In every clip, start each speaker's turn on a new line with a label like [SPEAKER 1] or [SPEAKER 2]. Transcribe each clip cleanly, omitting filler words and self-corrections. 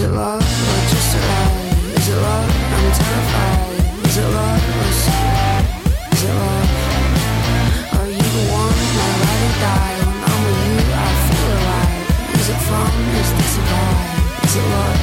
[SPEAKER 1] it love or just a lie? Is it love? I'm terrified. Is it love or is it love? Are you the one I'd rather die? When I'm with you I feel alive. Is it fun? Is this a vibe? Is it love?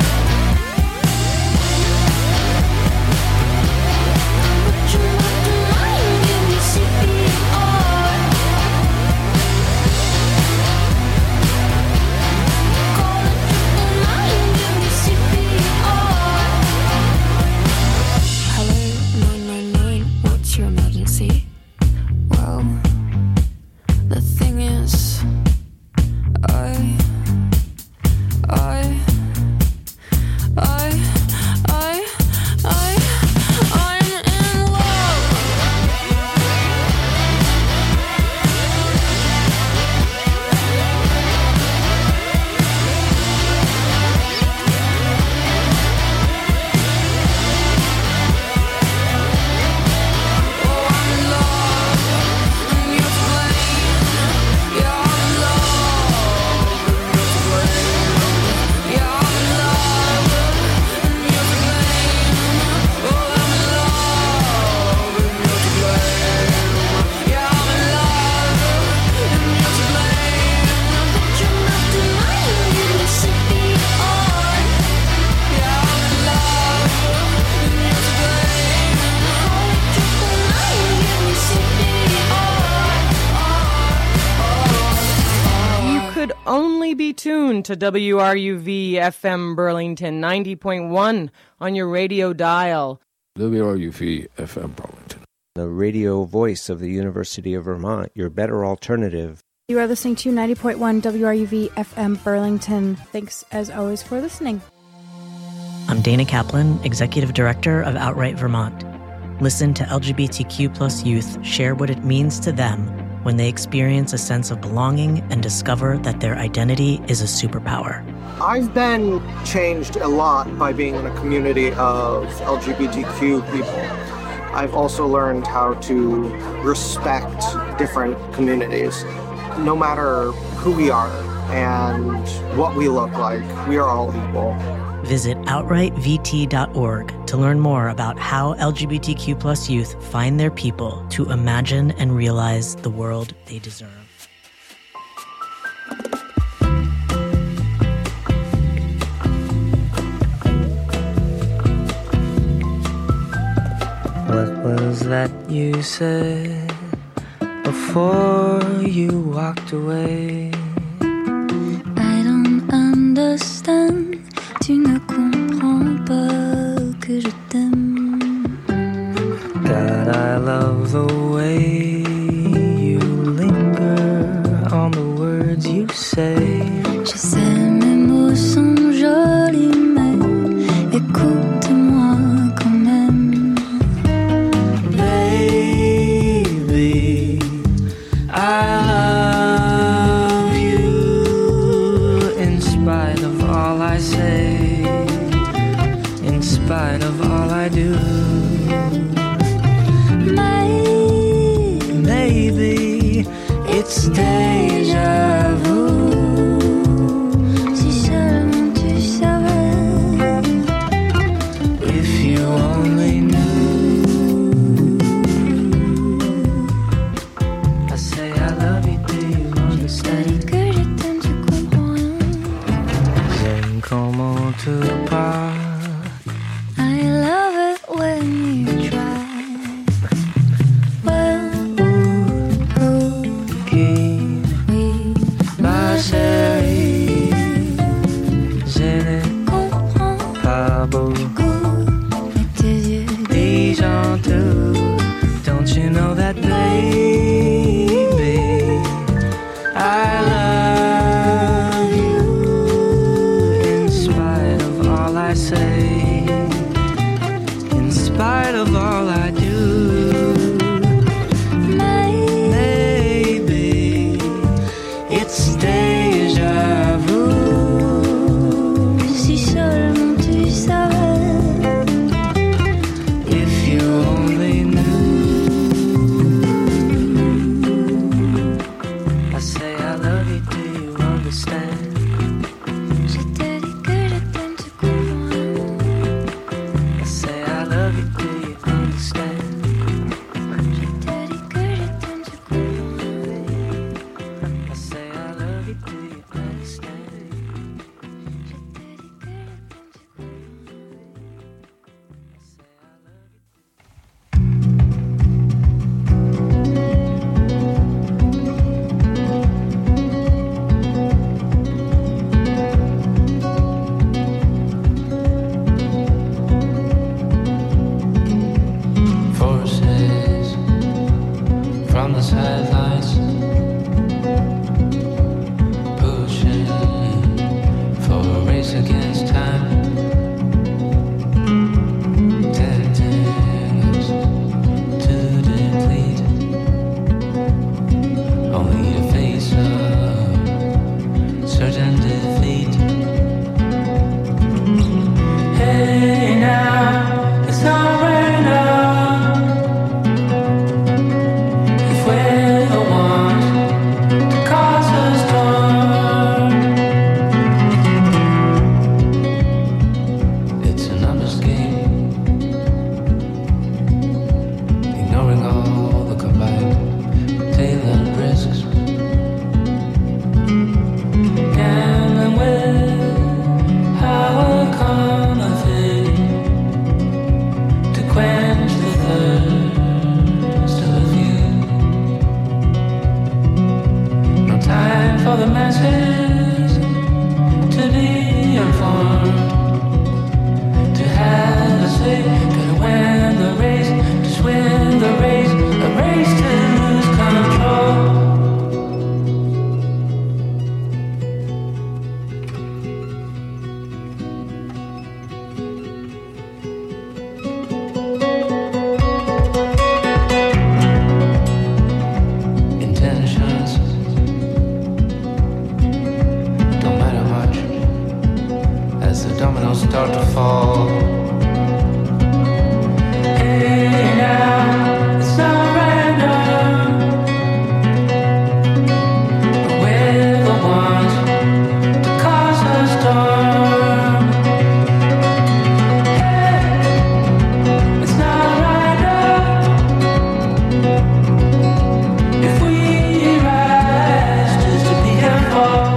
[SPEAKER 2] Tuned to WRUV FM Burlington 90.1 on your radio dial.
[SPEAKER 3] WRUV FM Burlington,
[SPEAKER 4] the radio voice of the University of Vermont, your better alternative.
[SPEAKER 5] You are listening to 90.1 WRUV FM Burlington. Thanks as always for listening.
[SPEAKER 6] I'm Dana Kaplan, Executive Director of Outright Vermont. Listen to LGBTQ+ youth share what it means to them when they experience a sense of belonging and discover that their identity is a superpower.
[SPEAKER 7] I've been changed a lot by being in a community of LGBTQ people. I've also learned how to respect different communities. No matter who we are and what we look like, we are all equal.
[SPEAKER 6] Visit outrightvt.org to learn more about how LGBTQ+ youth find their people to imagine and realize the world they deserve.
[SPEAKER 8] What was that you said before you walked away?
[SPEAKER 9] I don't understand. Tu ne comprends pas que je t'aime.
[SPEAKER 8] God, I love the way you linger on the words you say.
[SPEAKER 9] Je sais mes mots sont jolis, mais écoute-moi quand même.
[SPEAKER 8] Baby, I love you in spite of all I say. In spite of all I do, maybe it's déjà vu.
[SPEAKER 9] Si seulement tu savais,
[SPEAKER 8] if you only knew. I say I love you, do you understand?
[SPEAKER 9] que je t'aime, tu comprends rien.
[SPEAKER 8] J'aime comment tu parles.
[SPEAKER 9] I love it when you try. Well,
[SPEAKER 8] Qui,
[SPEAKER 9] oui,
[SPEAKER 8] ma chérie, je ne
[SPEAKER 9] comprends
[SPEAKER 8] pas beaucoup.
[SPEAKER 9] mais tes yeux
[SPEAKER 8] These aren't true. Don't you know that, baby? I love you in spite of all I say, in spite of all I do. Maybe it's déjà vu.
[SPEAKER 9] si seulement tu savais.
[SPEAKER 8] If you only knew. I say I love you, do you understand?
[SPEAKER 9] Je te dis que je t'aime,
[SPEAKER 8] chances to be informed, to have a say, gotta win the race, just win the race, a race to lose control. Start to fall. Hey now, it's not random, but we're the ones to cause a storm. Hey, it's not random if we rise just to be involved.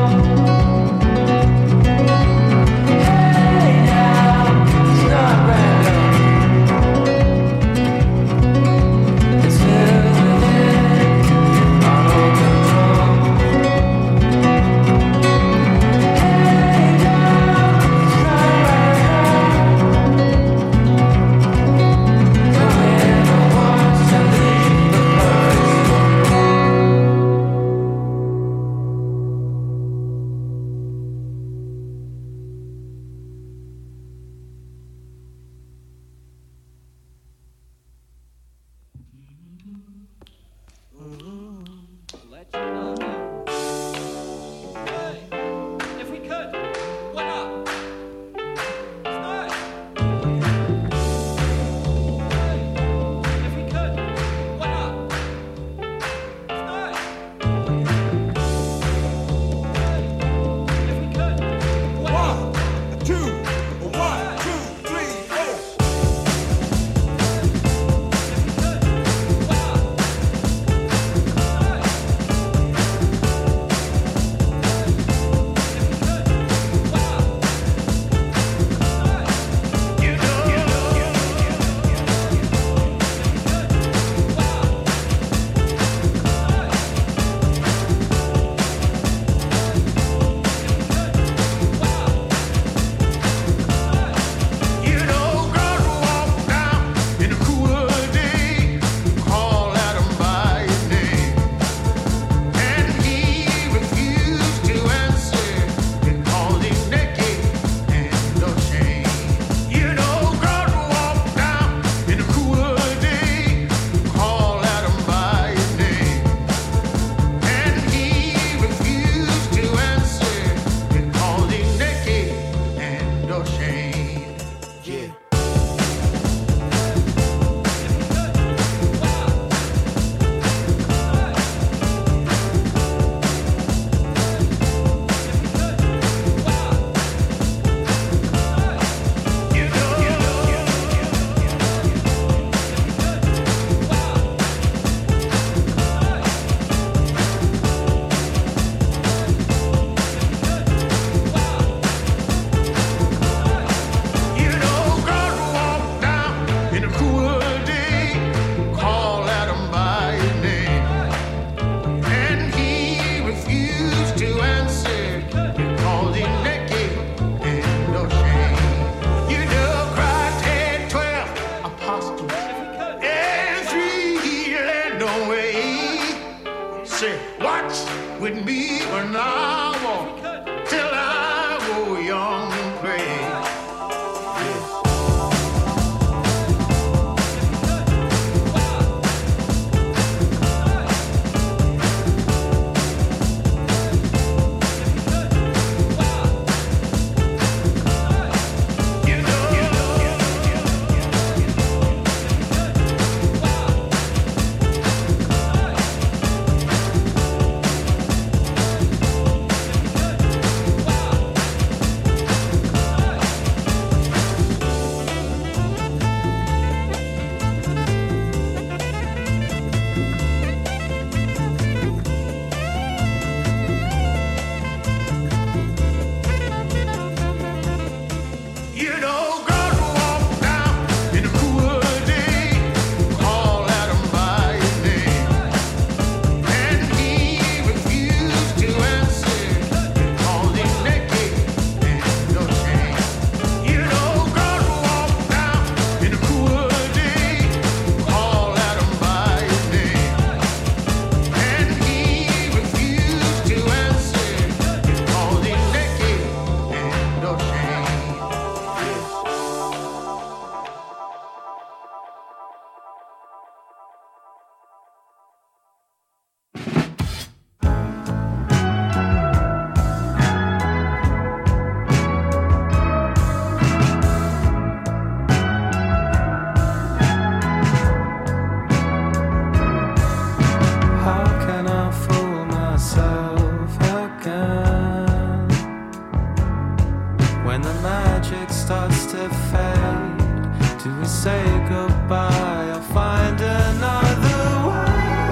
[SPEAKER 8] to fade? Do we say goodbye or find another way?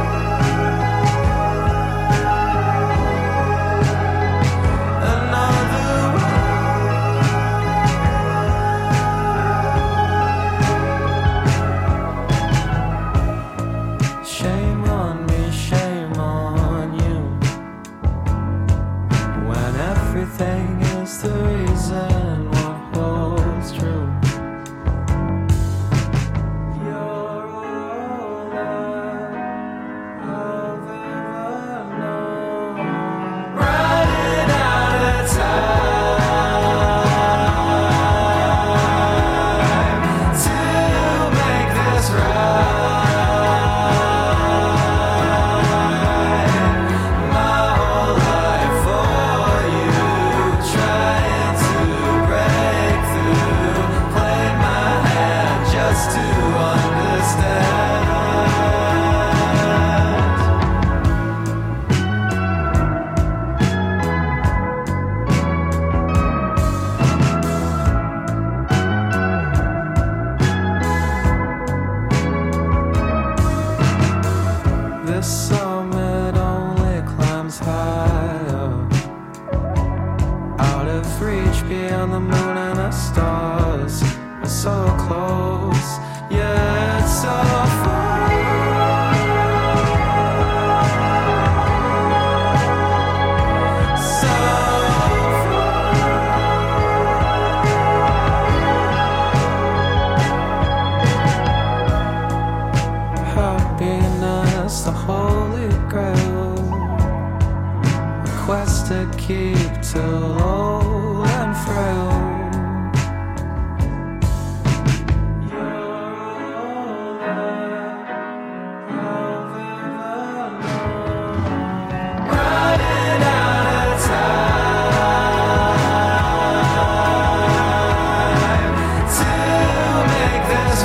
[SPEAKER 8] Shame on me, shame on you, when everything is the reason what holds true. You're all I've ever known. Running out of time to make this right. This summit only climbs higher, out of reach beyond the moon and the stars. We're so close, yet so far. So far. Happiness, the holy grail, a quest to keep till old and frail. Running out of time to make this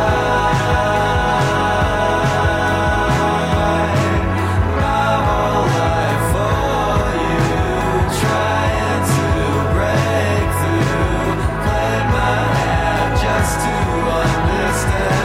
[SPEAKER 8] right. My whole life for you, trying to break through. Played my hand just to understand.